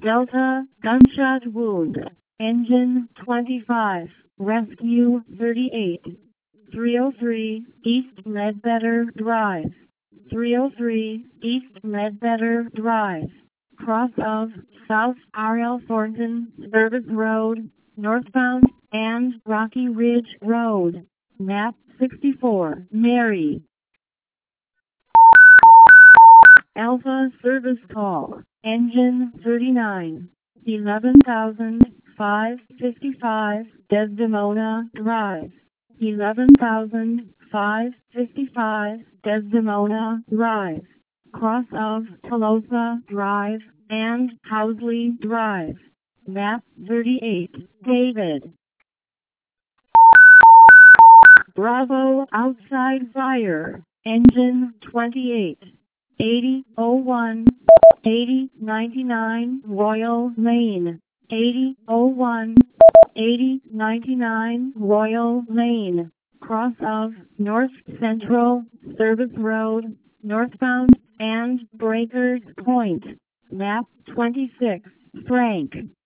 Delta, gunshot wound. Engine 25, Rescue 38. 303 East Ledbetter Drive. 303 East Ledbetter Drive. Cross of South R.L. Thornton Service Road, northbound, and Rocky Ridge Road. Map 64, Mary. Alpha service call. Engine 39. 11,555 Desdemona Drive. 11,555 Desdemona Drive. Cross of Tolosa Drive and Housley Drive. Map 38, David. Bravo outside fire. Engine 28. 8001, 8099 Royal Lane. 8001, 8099 Royal Lane. Cross of North Central Service Road, northbound, and Breakers Point. Map 26, Frank.